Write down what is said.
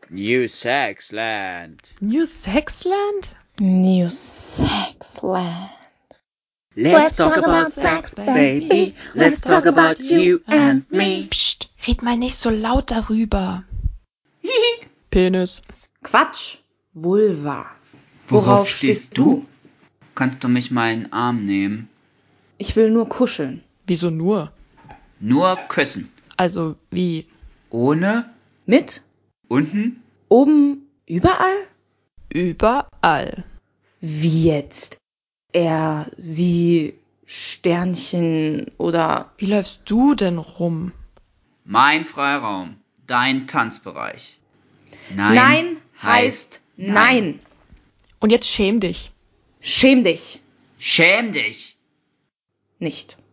New Sexland. New Sexland? New Sexland. Let's talk about sex, baby. Let's talk about you and me. Psst, red mal nicht so laut darüber. Penis. Quatsch. Vulva. Worauf stehst du? Kannst du mich mal in den Arm nehmen? Ich will nur kuscheln. Wieso nur? Nur küssen. Also wie? Ohne? Mit? Unten? Oben? Überall? Überall. Wie jetzt? Er, sie, Sternchen oder... Wie läufst du denn rum? Mein Freiraum. Dein Tanzbereich. Nein heißt nein. Und jetzt schäm dich. Schäm dich. Schäm dich. Nicht.